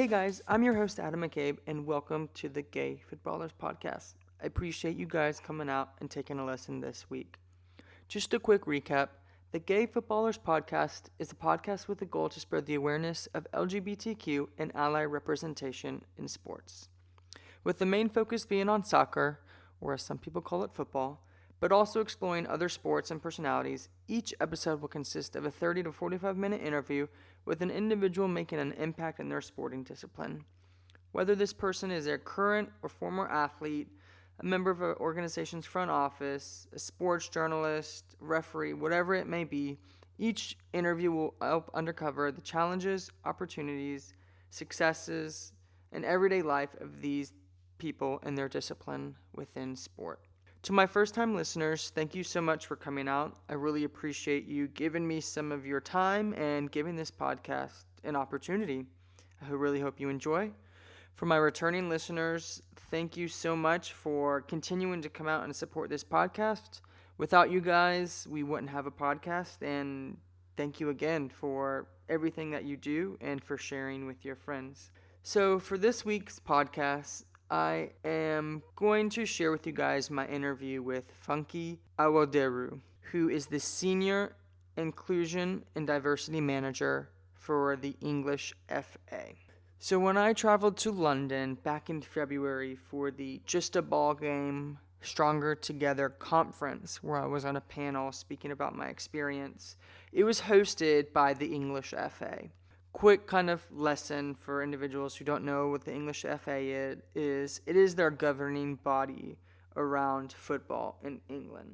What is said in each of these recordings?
Hey guys, I'm your host Adam McCabe, and welcome to the Gay Footballers Podcast. I appreciate you guys coming out and taking a listen this week. Just a quick recap. The Gay Footballers Podcast is a podcast with a goal to spread the awareness of LGBTQ and ally representation in sports, with the main focus being on soccer, or as some people call it, football, but also exploring other sports and personalities. Each episode will consist of a 30 to 45 minute interview with an individual making an impact in their sporting discipline. Whether this person is a current or former athlete, a member of an organization's front office, a sports journalist, referee, whatever it may be, each interview will help uncover the challenges, opportunities, successes, and everyday life of these people and their discipline within sport. To my first-time listeners, thank you so much for coming out. I really appreciate you giving me some of your time and giving this podcast an opportunity. I really hope you enjoy. For my returning listeners, thank you so much for continuing to come out and support this podcast. Without you guys, we wouldn't have a podcast, and thank you again for everything that you do and for sharing with your friends. So for this week's podcast, I am going to share with you guys my interview with Funky Awoderu, who is the Senior Inclusion and Diversity Manager for the English FA. So when I traveled to London back in February for the Just a Ball Game Stronger Together conference, where I was on a panel speaking about my experience, it was hosted by the English FA. Quick kind of lesson for individuals who don't know what the English FA is. It is their governing body around football in England.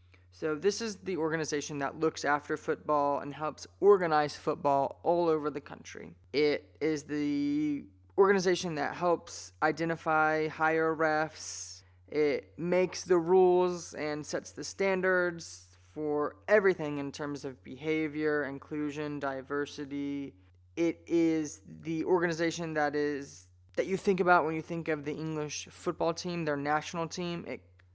So this is the organization that looks after football and helps organize football all over the country. It is the organization that helps identify, hire refs. It makes the rules and sets the standards for everything in terms of behavior, inclusion, diversity. It is the organization that you think about when you think of the English football team, their national team.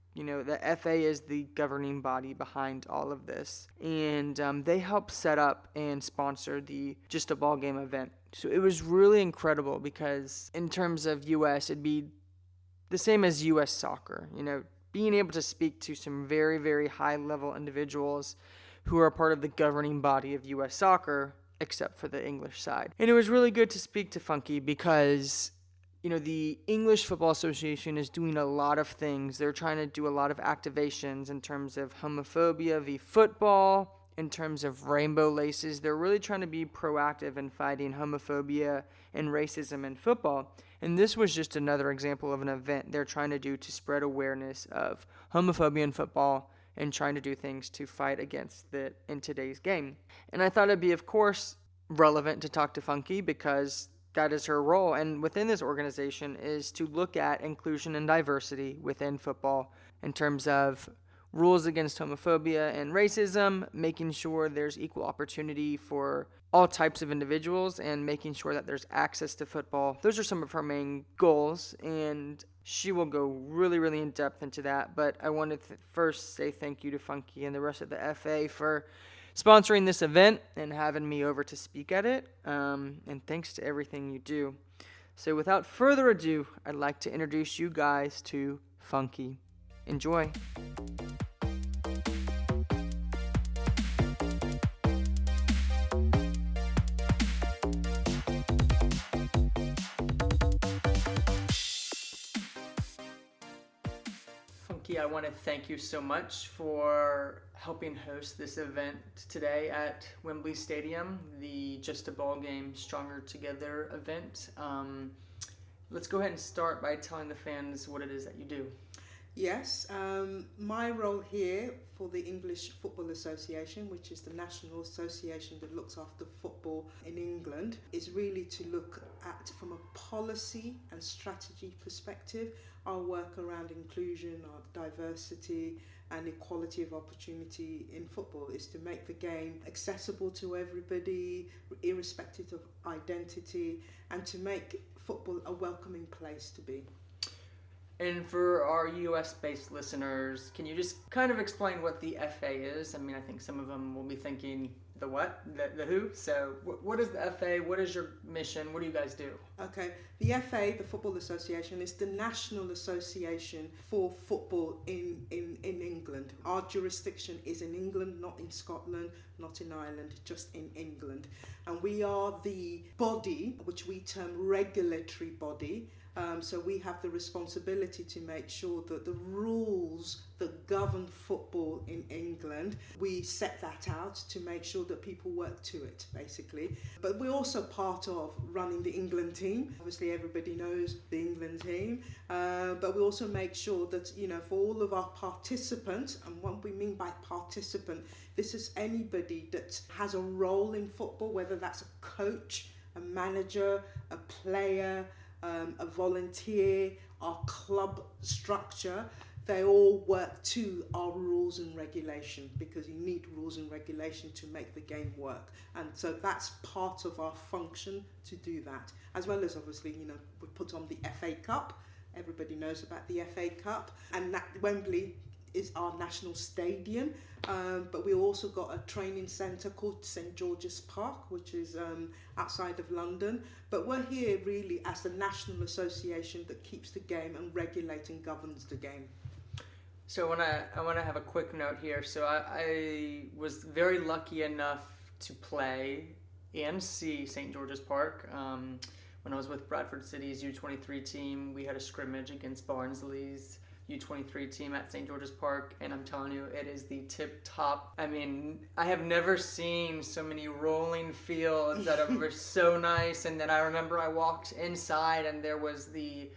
The FA is the governing body behind all of this. And they help set up and sponsor the Just a Ball Game event. So it was really incredible because in terms of US, it'd be the same as US soccer. Being able to speak to some very, very high-level individuals who are part of the governing body of US soccer, except for the English side. And it was really good to speak to Funky because, the English Football Association is doing a lot of things. They're trying to do a lot of activations in terms of homophobia v. football, in terms of rainbow laces. They're really trying to be proactive in fighting homophobia and racism in football. And this was just another example of an event they're trying to do to spread awareness of homophobia in football and trying to do things to fight against it in today's game. And I thought it'd be, of course, relevant to talk to Funky because that is her role. And within this organization is to look at inclusion and diversity within football in terms of rules against homophobia and racism, making sure there's equal opportunity for all types of individuals, and making sure that there's access to football. Those are some of her main goals, and she will go really, really in depth into that. But I wanted to first say thank you to Funky and the rest of the FA for sponsoring this event and having me over to speak at it. And thanks to everything you do. So without further ado, I'd like to introduce you guys to Funky. Enjoy. I want to thank you so much for helping host this event today at Wembley Stadium, the Just a Ball Game Stronger Together event. Let's go ahead and start by telling the fans what it is that you do. Yes, my role here for the English Football Association, which is the national association that looks after football in England, is really to look at, from a policy and strategy perspective, our work around inclusion, our diversity and equality of opportunity in football is to make the game accessible to everybody, irrespective of identity, and to make football a welcoming place to be. And for our US-based listeners, can you just kind of explain what the FA is? I mean, I think some of them will be thinking the what? The who? So what is the FA? What is your mission? What do you guys do? Okay, the FA, the Football Association, is the national association for football in England. Our jurisdiction is in England, not in Scotland, not in Ireland, just in England. And we are the body, which we term regulatory body. So we have the responsibility to make sure that the rules that govern football in England, we set that out to make sure that people work to it, basically. But we're also part of running the England team. Obviously, everybody knows the England team. But we also make sure that, for all of our participants, and what we mean by participant, this is anybody that has a role in football, whether that's a coach, a manager, a player, a volunteer, our club structure. They all work to our rules and regulation, because you need rules and regulation to make the game work. And so that's part of our function to do that. As well as, obviously, we put on the FA Cup. Everybody knows about the FA Cup. And that Wembley is our national stadium, but we also got a training centre called St George's Park, which is outside of London. But we're here really as the national association that keeps the game and regulates and governs the game. So I want to have a quick note here. So I was very lucky enough to play and see St George's Park. When I was with Bradford City's U23 team, we had a scrimmage against Barnsley's U23 team at St George's Park, and I'm telling you, it is the tip top. I mean, I have never seen so many rolling fields that were so nice. And then I remember I walked inside, and there was the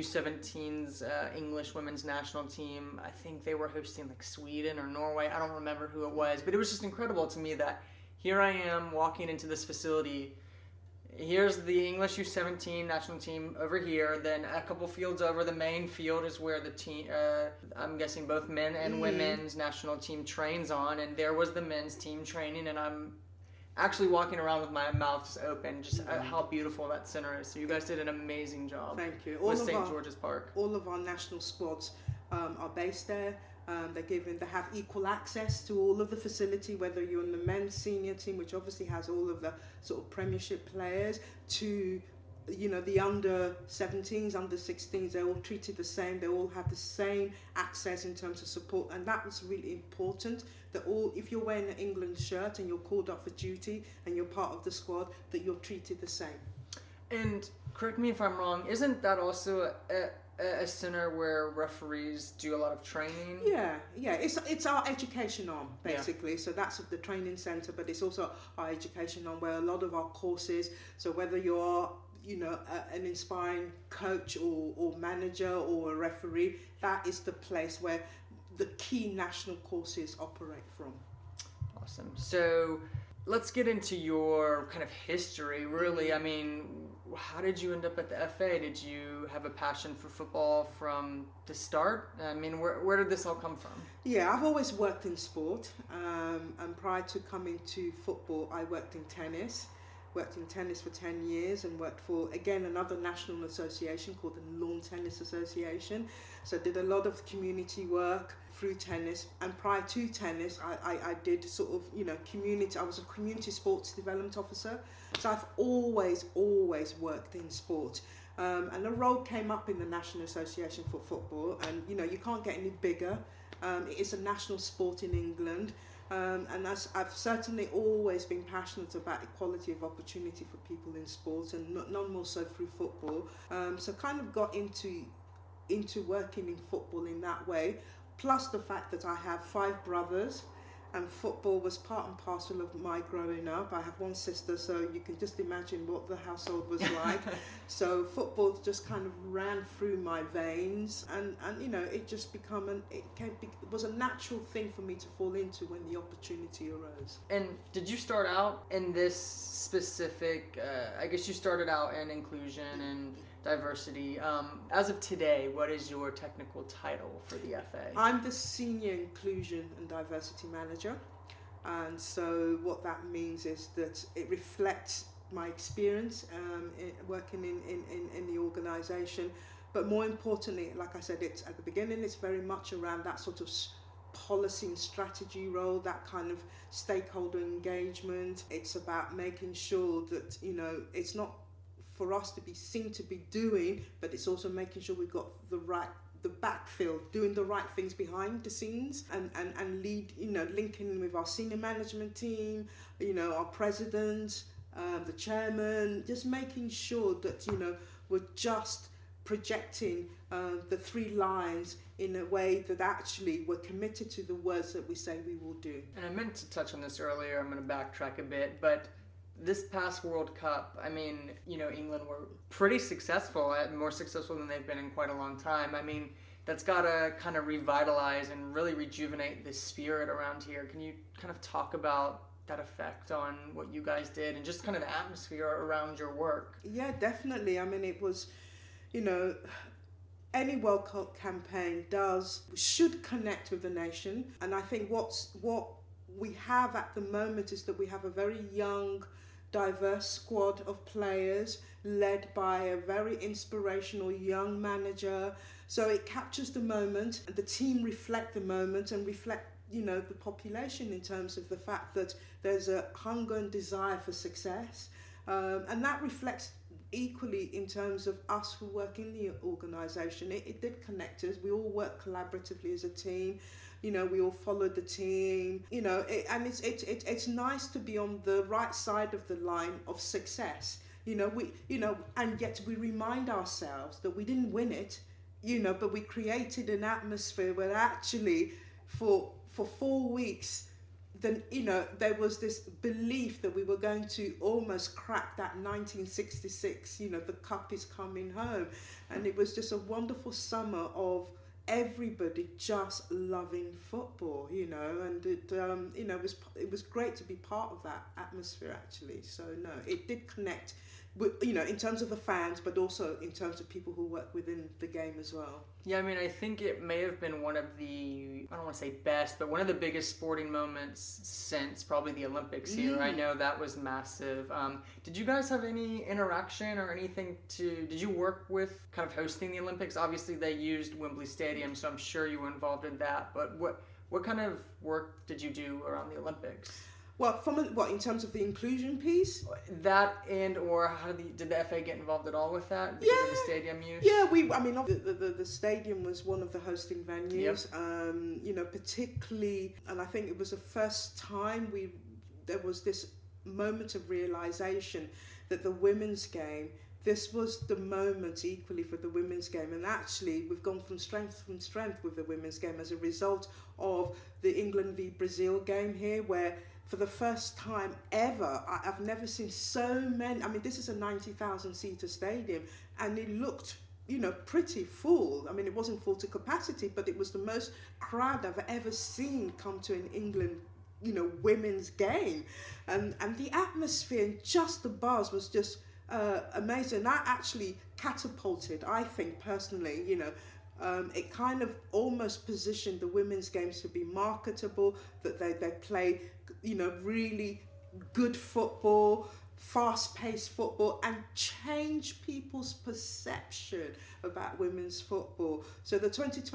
U17's English women's national team. I think they were hosting like Sweden or Norway. I don't remember who it was, but it was just incredible to me that here I am walking into this facility. Here's the English U17 national team over here. Then a couple fields over, the main field is where the team, I'm guessing both men and women's national team trains on. And there was the men's team training, and I'm actually walking around with my mouth just open, just how beautiful that center is. So you guys did an amazing job. Thank you. With St. George's Park. All of our national squads are based there. They have equal access to all of the facility, whether you're in the men's senior team, which obviously has all of the sort of Premiership players, to the under 17s, under 16s. They're all treated the same. They all have the same access in terms of support, and that was really important. That if you're wearing an England shirt and you're called up for duty and you're part of the squad, that you're treated the same. And correct me if I'm wrong, isn't that also a center where referees do a lot of training? Yeah. It's our education arm, basically. Yeah. So that's the training center, but it's also our education arm where a lot of our courses. So whether you're an inspiring coach or manager or a referee, that is the place where the key national courses operate from. Awesome. So let's get into your kind of history, really. I mean, how did you end up at the FA? Did you have a passion for football from the start? I mean, where did this all come from? Yeah, I've always worked in sport. And prior to coming to football, I worked in tennis. Worked in tennis for 10 years and worked for, again, another national association called the Lawn Tennis Association. So I did a lot of community work through tennis. And prior to tennis, I did sort of, community. I was a community sports development officer. So I've always worked in sport. And a role came up in the National Association for Football. And, you can't get any bigger. It is a national sport in England. And I've certainly always been passionate about equality of opportunity for people in sport, and none more so through football. So kind of got into working in football in that way, plus the fact that I have 5 brothers, and football was part and parcel of my growing up. I have one sister, so you can just imagine what the household was like. So football just kind of ran through my veins, and it just it was a natural thing for me to fall into when the opportunity arose. And did you start out in this specific, I guess you started out in inclusion and diversity. As of today, what is your technical title for the FA? I'm the Senior Inclusion and Diversity Manager. And so what that means is that it reflects my experience working in the organisation. But more importantly, like I said, it's at the beginning, it's very much around that sort of policy and strategy role, that kind of stakeholder engagement. It's about making sure that, it's not for us to be seen to be doing, but it's also making sure we've got the backfill, doing the right things behind the scenes, and lead, linking with our senior management team, our president, the chairman, just making sure that, we're just projecting the three lines in a way that actually we're committed to the words that we say we will do. And I meant to touch on this earlier, I'm going to backtrack a bit, but this past World Cup, I mean, England were pretty successful, more successful than they've been in quite a long time. I mean, that's got to kind of revitalize and really rejuvenate the spirit around here. Can you kind of talk about that effect on what you guys did and just kind of the atmosphere around your work? Yeah, definitely. I mean, it was, any World Cup campaign should connect with the nation. And I think what we have at the moment is that we have a very young, diverse squad of players led by a very inspirational young manager. So it captures the moment, and the team reflect the moment and reflect, the population in terms of the fact that there's a hunger and desire for success. And that reflects equally in terms of us who work in the organisation. It did connect us. We all work collaboratively as a team. We all followed the team. And it's nice to be on the right side of the line of success. And yet we remind ourselves that we didn't win it. But we created an atmosphere where actually for 4 weeks, then there was this belief that we were going to almost crack that 1966, the cup is coming home. And it was just a wonderful summer of everybody just loving football, and it was great to be part of that atmosphere actually. So no, it did connect with, in terms of the fans, but also in terms of people who work within the game as well. Yeah, I mean, I think it may have been one of the, I don't want to say best, but one of the biggest sporting moments since probably the Olympics here. I know that was massive. Did you guys have any interaction or anything did you work with kind of hosting the Olympics? Obviously they used Wembley Stadium, so I'm sure you were involved in that, but what kind of work did you do around the Olympics? Well, in terms of the inclusion piece? That or did the FA get involved at all with that because of the stadium use? Yeah, the stadium was one of the hosting venues. Yep. Particularly, and I think it was the first time there was this moment of realisation that the women's game, this was the moment equally for the women's game, and actually we've gone from strength with the women's game as a result of the England v Brazil game here, where for the first time ever, I've never seen so many. I mean, this is a 90,000 seater stadium, and it looked, pretty full. I mean, it wasn't full to capacity, but it was the most crowd I've ever seen come to an England, women's game, and the atmosphere and just the buzz was just amazing. That actually catapulted, I think personally, it kind of almost positioned the women's games to be marketable, that they play, really good football, fast-paced football, and change people's perception about women's football. So the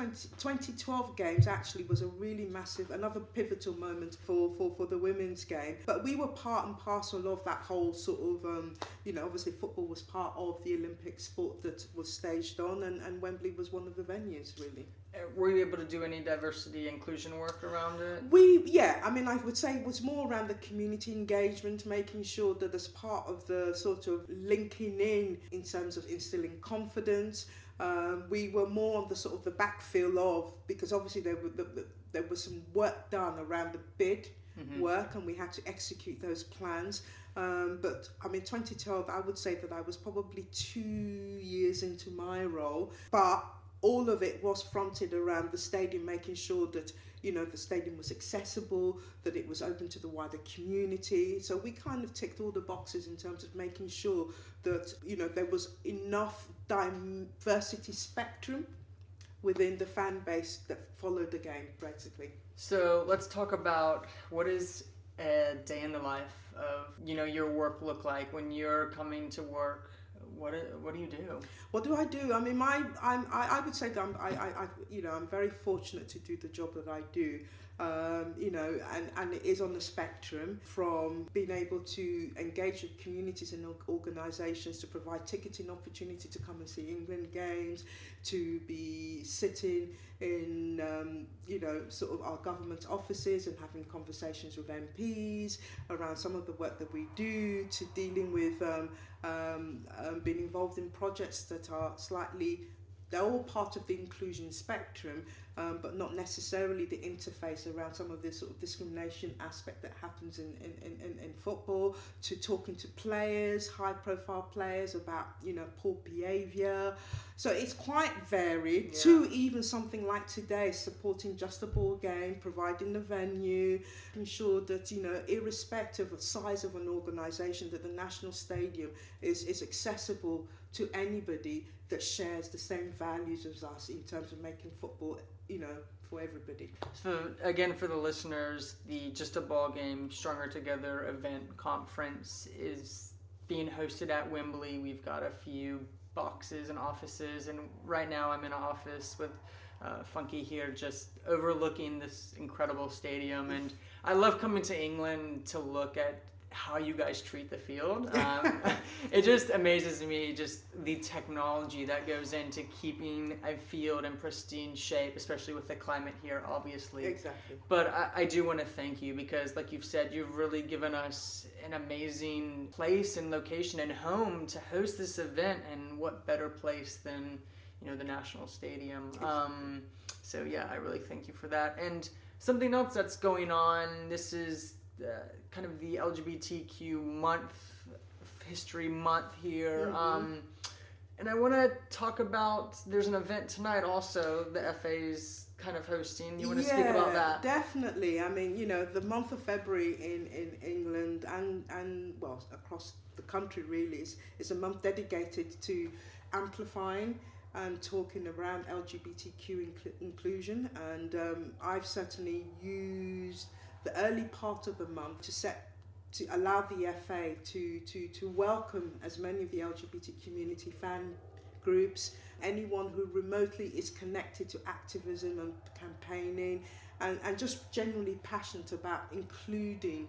2012 games actually was a really massive, another pivotal moment for the women's game. But we were part and parcel of that whole sort of, obviously football was part of the Olympic sport that was staged on, and Wembley was one of the venues, really. Were you able to do any diversity inclusion work around it? I would say it was more around the community engagement, making sure that as part of the sort of linking in terms of instilling confidence, we were more on the sort of the backfill of, because obviously there was some work done around the bid work, and we had to execute those plans. But I mean, 2012, I would say that I was probably 2 years into my role, but all of it was fronted around the stadium, making sure that, the stadium was accessible, that it was open to the wider community. So we kind of ticked all the boxes in terms of making sure that, there was enough diversity spectrum within the fan base that followed the game, basically. So let's talk about what is a day in the life of, your work look like when you're coming to work. what do you do? What do I do? I mean, I would say that I'm very fortunate to do the job that I do. And it is on the spectrum from being able to engage with communities and organisations to provide ticketing opportunity to come and see England games, to be sitting in, sort of our government offices and having conversations with MPs around some of the work that we do, to dealing with being involved in projects that are they're all part of the inclusion spectrum, but not necessarily the interface around some of this sort of discrimination aspect that happens in football, to talking to players, high profile players about, poor behaviour. So it's quite varied, to even something like today, supporting Just a Ball game, providing the venue, ensure that, irrespective of the size of an organisation, that the National Stadium is accessible to anybody that shares the same values as us in terms of making football, for everybody. So again, for the listeners, the Just a Ball Game Stronger Together event conference is being hosted at Wembley. We've got a few boxes and offices, and right now I'm in an office with Funky here, just overlooking this incredible stadium. And I love coming to England to look at how you guys treat the field. It just amazes me, just the technology that goes into keeping a field in pristine shape, especially with the climate here, obviously. Exactly. But I do want to thank you because, like you've said, you've really given us an amazing place and location and home to host this event, and what better place than, the National Stadium. So yeah, I really thank you for that. And something else that's going on, this is kind of the LGBTQ history month here. Mm-hmm. And I want to talk about, there's an event tonight also the FA's kind of hosting. You want to speak about that? Definitely. I mean, the month of February in England and well, across the country really is a month dedicated to amplifying and talking around LGBTQ inclusion. And I've certainly used the early part of the month to allow the FA to welcome as many of the LGBT community fan groups, anyone who remotely is connected to activism and campaigning, and just generally passionate about including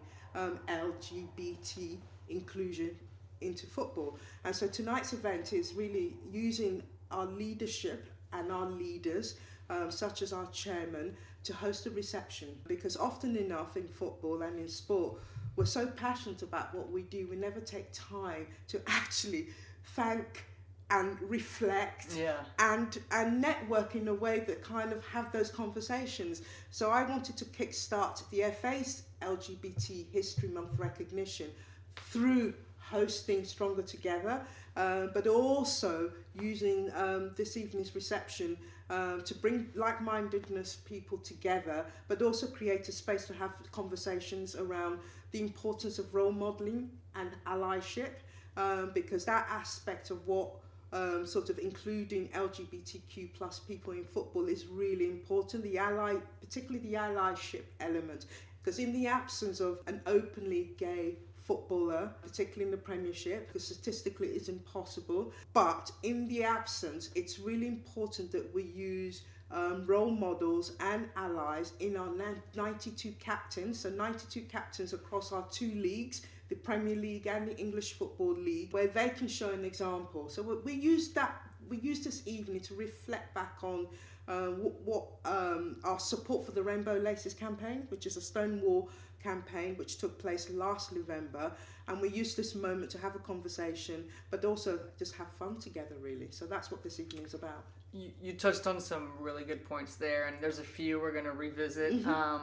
LGBT inclusion into football. And so tonight's event is really using our leadership and our leaders, such as our chairman, to host a reception, because often enough in football and in sport, we're so passionate about what we do, we never take time to actually thank and reflect and network in a way that kind of have those conversations. So I wanted to kickstart the FA's LGBT History Month recognition through hosting Stronger Together, but also using this evening's reception to bring like-mindedness people together, but also create a space to have conversations around the importance of role modelling and allyship, because that aspect of what sort of including LGBTQ plus people in football is really important, particularly the allyship element, because in the absence of an openly gay footballer, particularly in the Premiership, because statistically it's impossible. But in the absence, it's really important that we use role models and allies in our 92 captains, so 92 captains across our two leagues, the Premier League and the English Football League, where they can show an example. So we use this evening to reflect back on what our support for the Rainbow Laces campaign, which is a Stonewall campaign which took place last November, and we used this moment to have a conversation, but also just have fun together really. So that's what this evening is about. You touched on some really good points there, and there's a few we're going to revisit.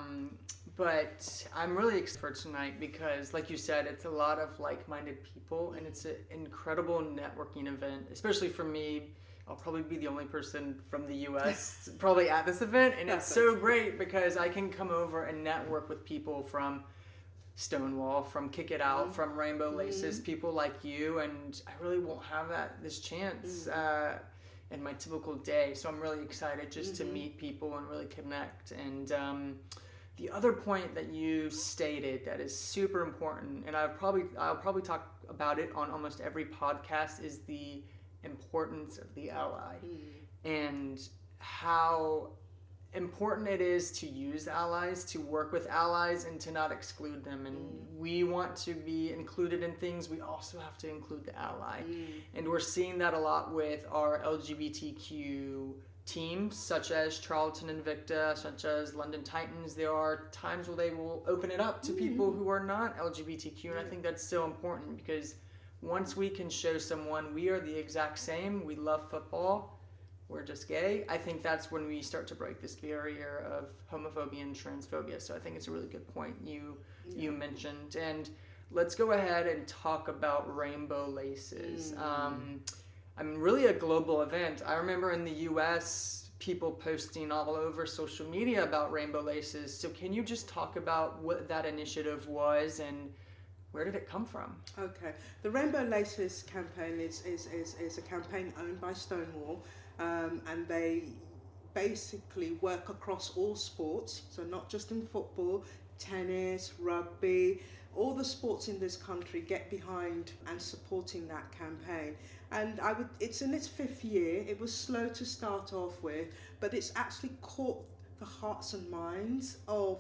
But I'm really excited for tonight because, like you said, it's a lot of like-minded people, and it's an incredible networking event, especially for me. I'll probably be the only person from the U.S. probably at this event, and it's so great because I can come over and network with people from Stonewall, from Kick It Out, from Rainbow Laces, people like you, and I really won't have this chance in my typical day. So I'm really excited just to meet people and really connect. And The other point that you stated that is super important, and I'll probably talk about it on almost every podcast, is the importance of the ally and how important it is to use allies, to work with allies, and to not exclude them. And we want to be included in things. We also have to include the ally. And we're seeing that a lot with our LGBTQ teams, such as Charlton Invicta, such as London Titans. There are times where they will open it up to people who are not LGBTQ. And I think that's so important, because once we can show someone we are the exact same, we love football, we're just gay, I think that's when we start to break this barrier of homophobia and transphobia. So I think it's a really good point you mentioned. And let's go ahead and talk about rainbow laces. I mean, really a global event. I remember in the US, people posting all over social media about rainbow laces. So can you just talk about what that initiative was and where did it come from? Okay, the Rainbow Laces campaign is a campaign owned by Stonewall. And they basically work across all sports, so not just in football, tennis, rugby, all the sports in this country get behind and supporting that campaign. And it's in its 5th year. It was slow to start off with, but it's actually caught the hearts and minds of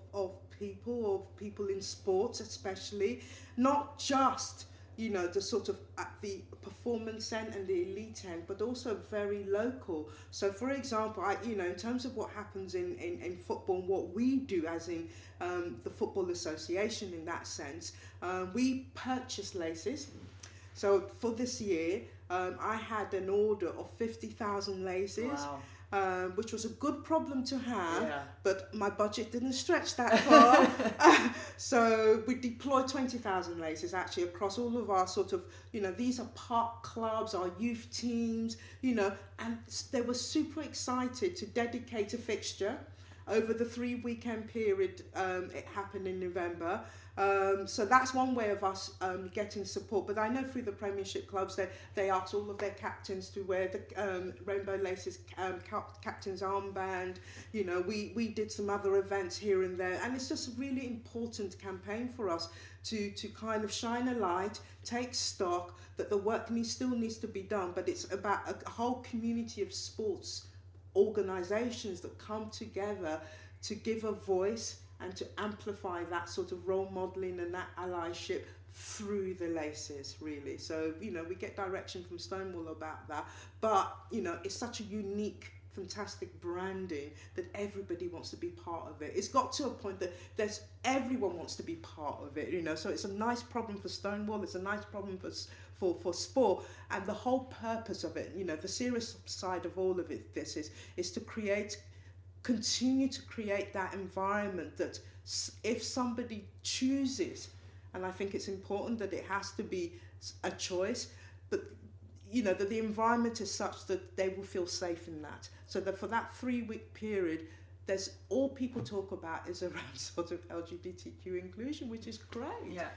people in sports, especially, not just the sort of at the performance end and the elite end, but also very local. So for example, in terms of what happens in football, what we do as in the Football Association in that sense, we purchase laces. So for this year, I had an order of 50,000 laces. Wow. Which was a good problem to have, Yeah. but my budget didn't stretch that far. So we deployed 20,000 laces actually across all of our sort of, these are park clubs, our youth teams, and they were super excited to dedicate a fixture over the 3-weekend period. It happened in November. So that's one way of us getting support. But I know through the Premiership clubs, they asked all of their captains to wear the Rainbow Laces captain's armband. We did some other events here and there. And it's just a really important campaign for us to kind of shine a light, take stock, that the work still needs to be done. But it's about a whole community of sports organisations that come together to give a voice and to amplify that sort of role modelling and that allyship through the laces, really. So, we get direction from Stonewall about that. But, it's such a unique, fantastic branding that everybody wants to be part of it. It's got to a point that everyone wants to be part of it, So it's a nice problem for Stonewall. It's a nice problem for sport. And the whole purpose of it, the serious side of all of this is to continue to create that environment that if somebody chooses, and I think it's important that it has to be a choice, but that the environment is such that they will feel safe in that. So that for that 3-week period, there's all people talk about is around sort of LGBTQ inclusion, which is great. Yeah.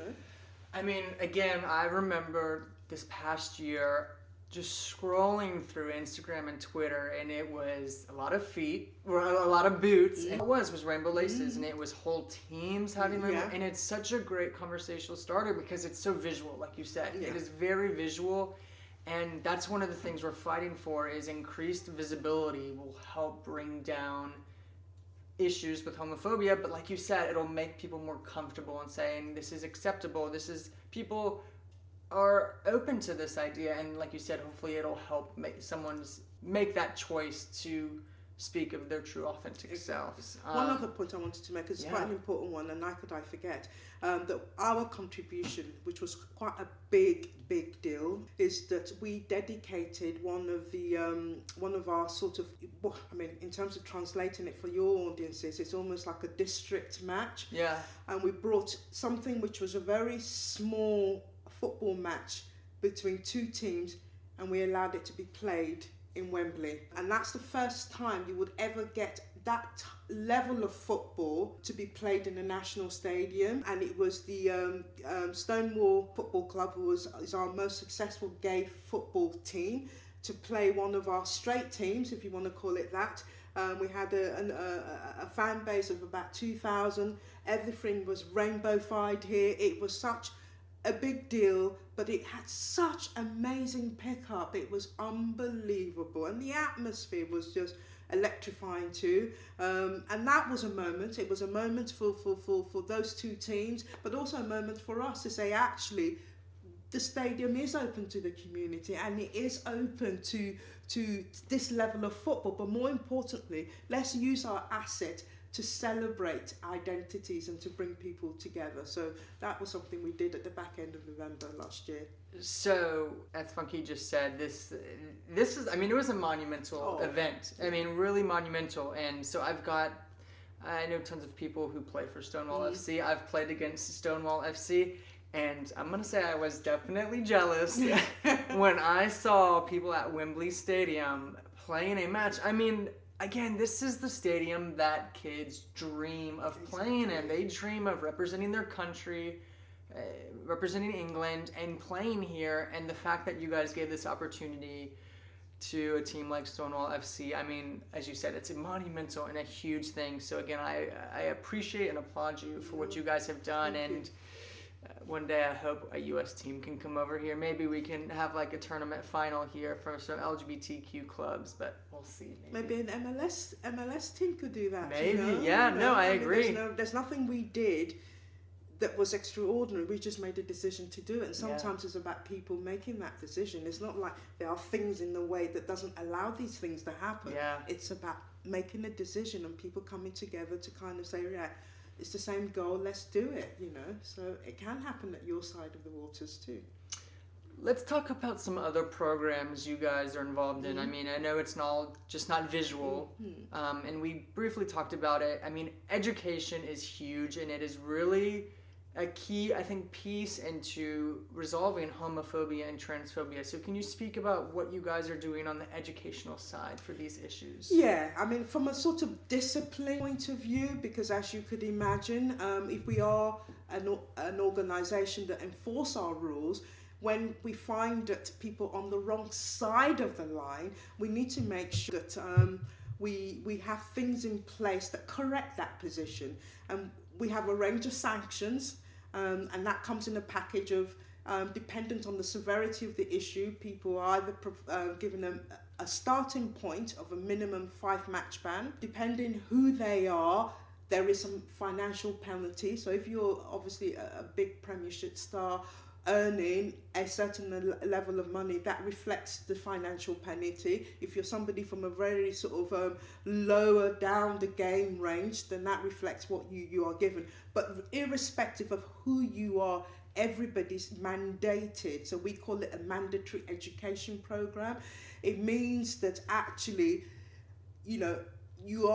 I mean, again, I remember this past year just scrolling through Instagram and Twitter, and it was a lot of feet, or a lot of boots. And it was rainbow laces, and it was whole teams having rainbow. And it's such a great conversational starter because it's so visual, like you said. It is very visual, and that's one of the things we're fighting for, is increased visibility will help bring down issues with homophobia. But like you said, it'll make people more comfortable in saying this is acceptable. People are open to this idea, and like you said, hopefully it'll help make that choice to speak of their true authentic selves. One other point I wanted to make is quite an important one, and I forget, that our contribution, which was quite a big deal, is that we dedicated one of our sort of, in terms of translating it for your audiences, it's almost like a district match. Yeah. And we brought something which was a very small football match between 2 teams, and we allowed it to be played in Wembley. And that's the first time you would ever get that level of football to be played in a national stadium. And it was the Stonewall Football Club, who is our most successful gay football team, to play one of our straight teams, if you want to call it that, We had a fan base of about 2,000. Everything was rainbow-fied here. It was such a big deal, but it had such amazing pickup. It was unbelievable, and the atmosphere was just electrifying too. And that was a moment. It was a moment for those two teams, but also a moment for us to say, actually, the stadium is open to the community, and it is open to this level of football. But more importantly, let's use our asset to celebrate identities and to bring people together. So that was something we did at the back end of November last year. So, as Funky just said, this is, I mean, it was a monumental event. I mean, really monumental. And so I know tons of people who play for Stonewall FC. I've played against Stonewall FC. And I'm going to say I was definitely jealous when I saw people at Wembley Stadium playing a match. I mean, again, this is the stadium that kids dream of playing in. They dream of representing their country, representing England, and playing here. And the fact that you guys gave this opportunity to a team like Stonewall FC, I mean, as you said, it's a monumental and a huge thing. So again, I appreciate and applaud you for what you guys have done. And one day I hope a U.S. team can come over here. Maybe we can have like a tournament final here for some LGBTQ clubs, but we'll see. Maybe an MLS team could do that. Maybe, you know? yeah, no, I agree. There's nothing we did that was extraordinary. We just made a decision to do it, and sometimes it's about people making that decision. It's not like there are things in the way that doesn't allow these things to happen. Yeah. It's about making a decision and people coming together to kind of say, yeah, it's the same goal, let's do it, you know. So it can happen at your side of the waters too. Let's talk about some other programs you guys are involved in. I mean, I know it's not visual, and we briefly talked about it. I mean, education is huge, and it is really a key, I think, piece into resolving homophobia and transphobia. So can you speak about what you guys are doing on the educational side for these issues? Yeah, I mean, from a sort of discipline point of view, because as you could imagine, if we are an organisation that enforce our rules, when we find that people on the wrong side of the line, we need to make sure that we have things in place that correct that position. And we have a range of sanctions, and that comes in a package of, dependent on the severity of the issue, people are either given a starting point of a minimum 5-match ban. Depending who they are, there is some financial penalty. So if you're obviously a big Premiership star earning a certain level of money, that reflects the financial penalty. If you're somebody from a very sort of lower down the game range, then that reflects what you are given. But irrespective of who you are, everybody's mandated. So we call it a mandatory education program. It means that actually, you know, you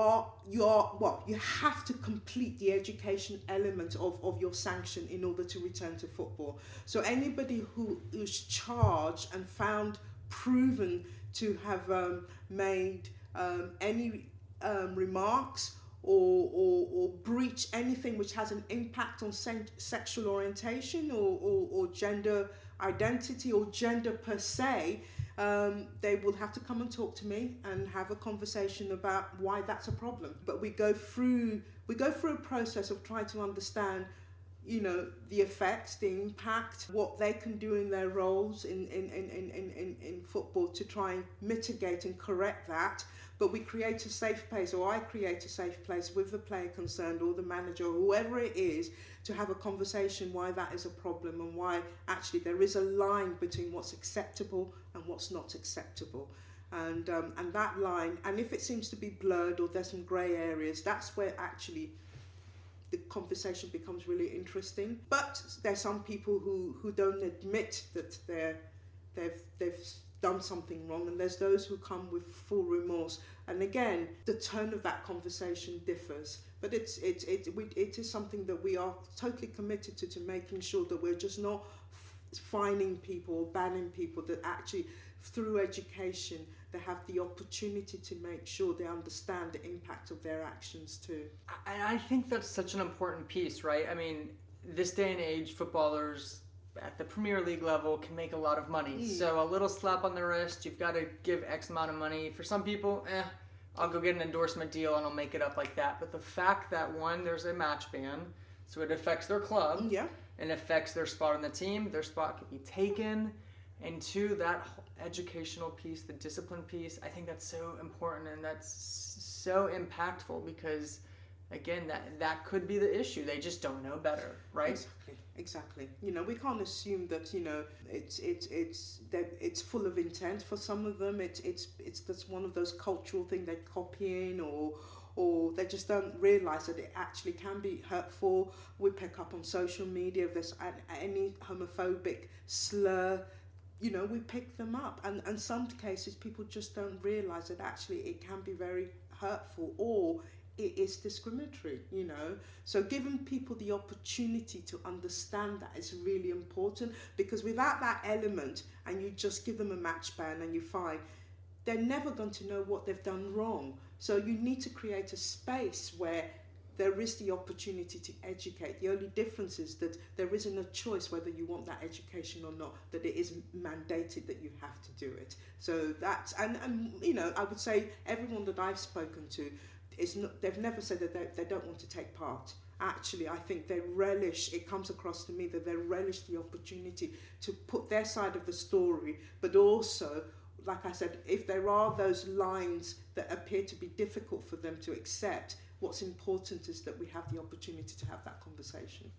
have to complete the education element of your sanction in order to return to football. So anybody who is charged and found proven to have made any remarks or breach anything which has an impact on sexual orientation or gender identity or gender per se, they will have to come and talk to me and have a conversation about why that's a problem. But we go through a process of trying to understand, you know, the effects, the impact, what they can do in their roles in football to try and mitigate and correct that. But we create a safe place, or I create a safe place with the player concerned or the manager or whoever it is, to have a conversation why that is a problem and why actually there is a line between what's acceptable and what's not acceptable. And that line, and if it seems to be blurred or there's some grey areas, that's where actually the conversation becomes really interesting. But there's some people who don't admit that they've done something wrong, and there's those who come with full remorse. And again, the tone of that conversation differs. But it is something that we are totally committed to making sure that we're just not fining people or banning people, that actually through education they have the opportunity to make sure they understand the impact of their actions too. And I think that's such an important piece, right? I mean, this day and age, footballers at the Premier League level can make a lot of money. So a little slap on the wrist, you've got to give X amount of money. For some people, I'll go get an endorsement deal and I'll make it up like that. But the fact that, one, there's a match ban, so it affects their club. Yeah. And affects their spot on the team. Their spot could be taken. And two, that educational piece, the discipline piece, I think that's so important and that's so impactful because, again, that could be the issue. They just don't know better, right? Exactly. You know, we can't assume that, you know, it's full of intent. For some of them, it's just one of those cultural things they're copying, or they just don't realise that it actually can be hurtful. We pick up on social media if there's any homophobic slur, you know, we pick them up. And in some cases, people just don't realise that actually it can be very hurtful or it is discriminatory, you know. So giving people the opportunity to understand that is really important, because without that element and you just give them a match ban and you're fine, they're never going to know what they've done wrong. So you need to create a space where there is the opportunity to educate. The only difference is that there isn't a choice whether you want that education or not, that it is mandated that you have to do it. So that's, and you know, I would say everyone that I've spoken to, they've never said that they don't want to take part. Actually, I think they relish, it comes across to me that they relish the opportunity to put their side of the story, but also, like I said, if there are those lines that appear to be difficult for them to accept, what's important is that we have the opportunity to have that conversation.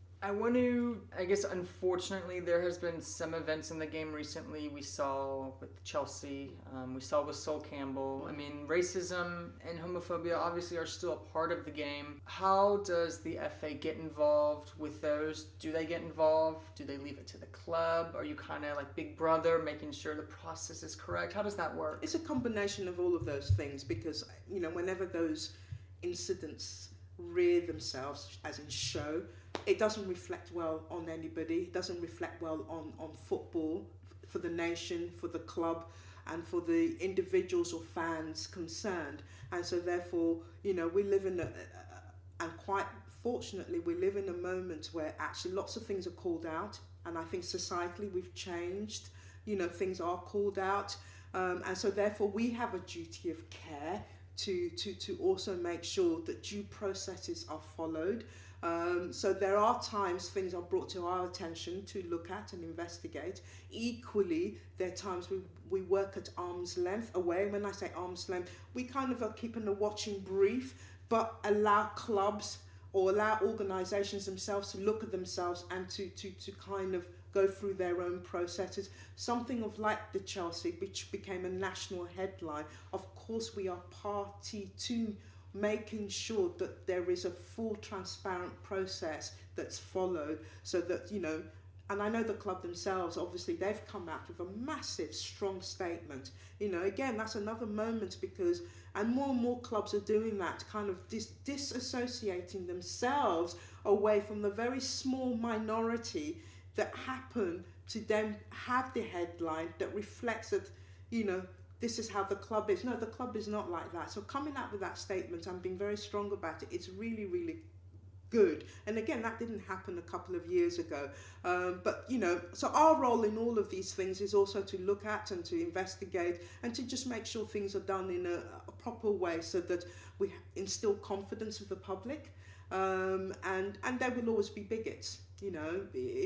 I guess unfortunately there has been some events in the game recently. We saw with Chelsea, we saw with Sol Campbell. I mean, racism and homophobia obviously are still a part of the game. How does the FA get involved with those? Do they get involved? Do they leave it to the club? Are you kind of like Big Brother, making sure the process is correct? How does that work? It's a combination of all of those things, because, you know, whenever those incidents rear themselves, as in show, it doesn't reflect well on anybody. It doesn't reflect well on football, for the nation, for the club, and for the individuals or fans concerned. And so therefore, you know, we live in and quite fortunately, we live in a moment where actually lots of things are called out. And I think societally we've changed, you know, things are called out. And so therefore we have a duty of care to also make sure that due processes are followed. So there are times things are brought to our attention to look at and investigate. Equally, there are times we work at arm's length away. When I say arm's length, we kind of are keeping a watching brief, but allow clubs or allow organisations themselves to look at themselves and to kind of go through their own processes. Something of like the Chelsea, which became a national headline. Of course, we are party to making sure that there is a full transparent process that's followed, so that, you know, and I know the club themselves, obviously they've come out with a massive strong statement. You know, again, that's another moment, because and more clubs are doing that, kind of disassociating themselves away from the very small minority that happen to then have the headline that reflects that, you know, this is how the club is. No, the club is not like that. So coming out with that statement and being very strong about it, it's really, really good. And again, that didn't happen a couple of years ago. But, you know, so our role in all of these things is also to look at and to investigate and to just make sure things are done in a proper way, so that we instill confidence with the public. And there will always be bigots. You know,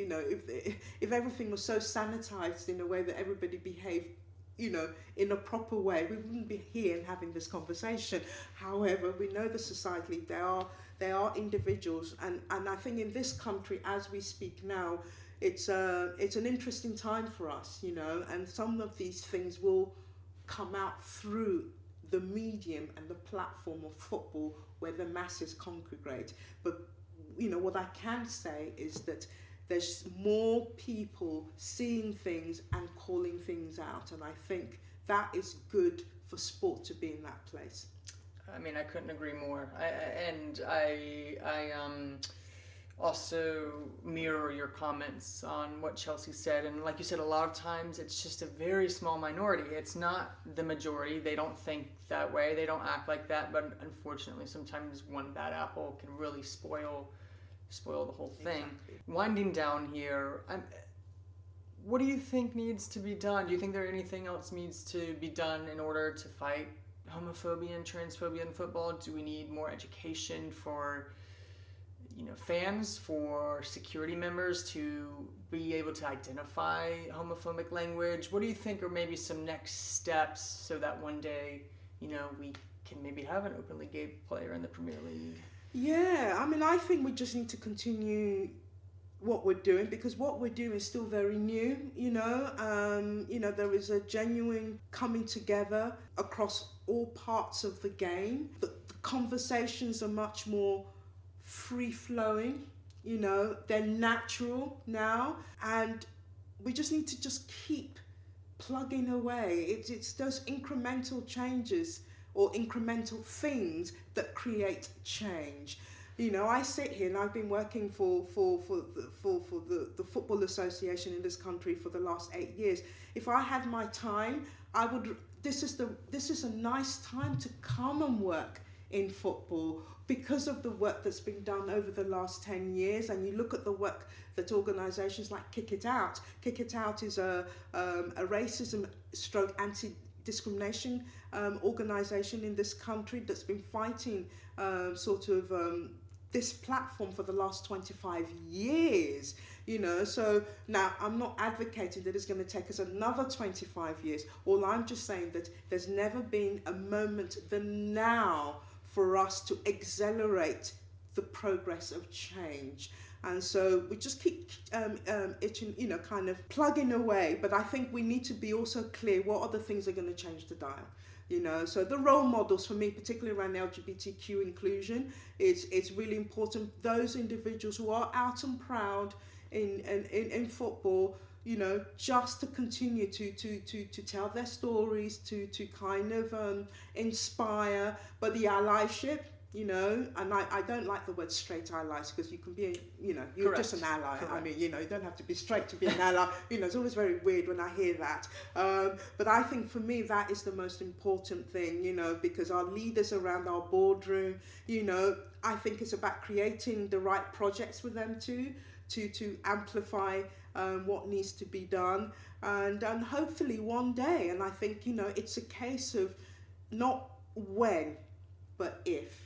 if everything was so sanitized in a way that everybody behaved, you know, in a proper way, we wouldn't be here and having this conversation. However, we know that societally there are individuals, and I think in this country as we speak now, it's an interesting time for us, you know, and some of these things will come out through the medium and the platform of football, where the masses congregate. But, you know, what I can say is that there's more people seeing things and calling things out, and I think that is good for sport to be in that place. I mean, I couldn't agree more. I also mirror your comments on what Chelsea said, and like you said, a lot of times it's just a very small minority. It's not the majority. They don't think that way. They don't act like that. But unfortunately, sometimes one bad apple can really spoil the whole thing. Exactly. Winding down here, what do you think needs to be done? Do you think there anything else needs to be done in order to fight homophobia and transphobia in football? Do we need more education for fans, for security members to be able to identify homophobic language? What do you think are maybe some next steps so that one day, we can maybe have an openly gay player in the Premier League? Yeah, I mean, I think we just need to continue what we're doing, because what we're doing is still very new. There is a genuine coming together across all parts of the game. The conversations are much more free-flowing, they're natural now, and we just need to just keep plugging away. It's those incremental changes or incremental things that create change. I sit here and I've been working for the Football Association in this country for the last 8 years. If I had my time, I would. This is a nice time to come and work in football because of the work that's been done over the last 10 years. And you look at the work that organisations like Kick It Out. Kick It Out is a racism / anti-discrimination organisation in this country that's been fighting this platform for the last 25 years, so now I'm not advocating that it's going to take us another 25 years. All I'm just saying that there's never been a moment than now for us to accelerate the progress of change. And so we just keep itching, kind of plugging away. But I think we need to be also clear what are the things that are going to change the dial. So the role models for me, particularly around LGBTQ inclusion, it's really important. Those individuals who are out and proud in football, just to continue to tell their stories, to kind of inspire, but the allyship, and I don't like the word straight allies, because you can be, you're Correct. just an ally. Correct. I mean, you don't have to be straight to be an ally. It's always very weird when I hear that. But I think for me, that is the most important thing, because our leaders around our boardroom, I think it's about creating the right projects for them to amplify what needs to be done. And hopefully one day, and I think, it's a case of not when, but if.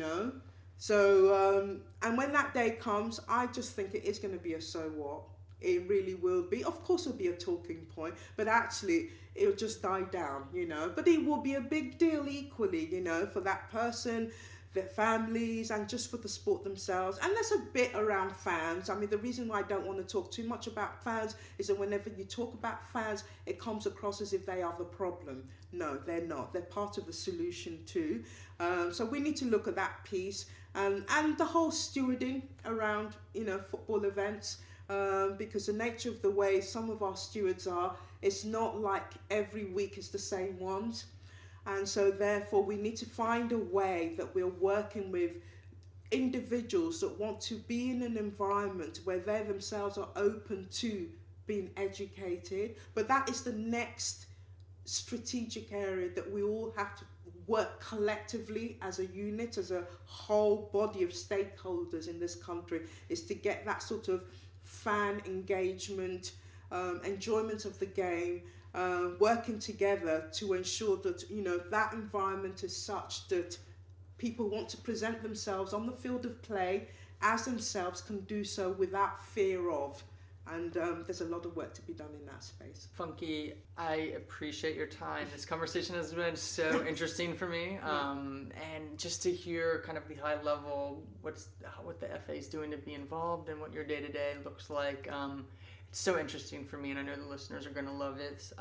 So and when that day comes, I just think it is going to be a so what. It really will be. Of course it'll be a talking point, but actually it'll just die down, but it will be a big deal equally, for that person, their families, and just for the sport themselves. And there's a bit around fans. I mean, the reason why I don't want to talk too much about fans is that whenever you talk about fans, it comes across as if they are the problem. No, they're not. They're part of the solution too. So we need to look at that piece, and the whole stewarding around, football events, because the nature of the way some of our stewards are, it's not like every week is the same ones. And so therefore we need to find a way that we're working with individuals that want to be in an environment where they themselves are open to being educated. But that is the next strategic area that we all have to work collectively as a unit, as a whole body of stakeholders in this country, is to get that sort of fan engagement, enjoyment of the game, working together to ensure that that environment is such that people want to present themselves on the field of play as themselves, can do so without fear of. And there's a lot of work to be done in that space. Funky, I appreciate your time. This conversation has been so interesting for me. And just to hear kind of the high level, what the FA is doing to be involved and what your day-to-day looks like. It's so interesting for me, and I know the listeners are going to love it.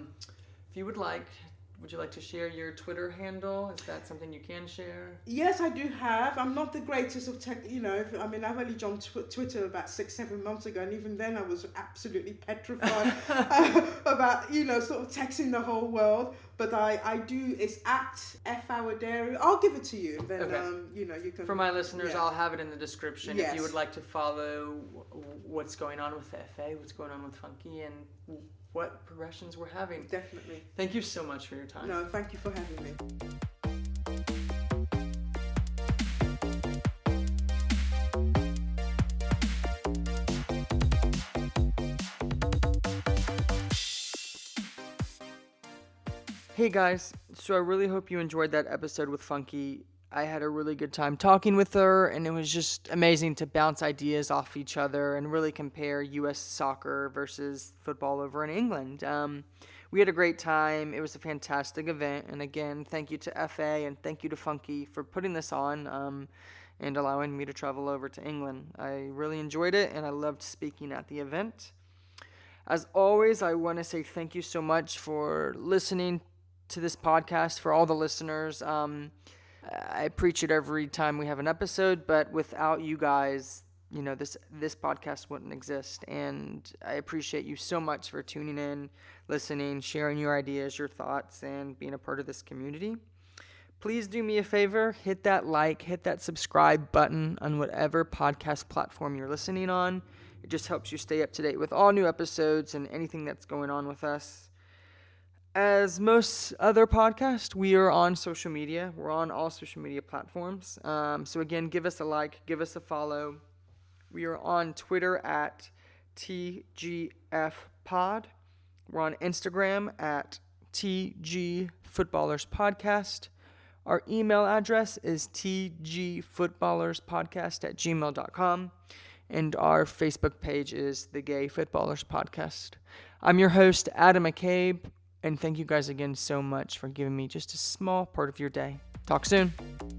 If you would you like to share your Twitter handle? Is that something you can share? Yes, I do have. I'm not the greatest of tech, I've only joined Twitter about 6-7 months ago, and even then I was absolutely petrified about, sort of texting the whole world. But I do, it's at @FAwaderi. I'll give it to you, and then, okay. you can... For my listeners, yeah. I'll have it in the description. Yes. If you would like to follow what's going on with the FA, what's going on with Funky, and what progressions we're having. Definitely. Thank you so much for your time. No, thank you for having me. Hey guys, so I really hope you enjoyed that episode with Funky. I had a really good time talking with her, and it was just amazing to bounce ideas off each other and really compare U.S. soccer versus football over in England. We had a great time. It was a fantastic event, and again, thank you to FA and thank you to Funky for putting this on and allowing me to travel over to England. I really enjoyed it, and I loved speaking at the event. As always, I want to say thank you so much for listening to this podcast, for all the listeners. I preach it every time we have an episode, but without you guys, this podcast wouldn't exist. And I appreciate you so much for tuning in, listening, sharing your ideas, your thoughts, and being a part of this community. Please do me a favor, hit that like, hit that subscribe button on whatever podcast platform you're listening on. It just helps you stay up to date with all new episodes and anything that's going on with us. As most other podcasts, we are on social media. We're on all social media platforms. So again, give us a like, give us a follow. We are on Twitter at TGFPod. We're on Instagram at TG Footballers Podcast. Our email address is tgfootballerspodcast@gmail.com. And our Facebook page is The Gay Footballers Podcast. I'm your host, Adam McCabe. And thank you guys again so much for giving me just a small part of your day. Talk soon.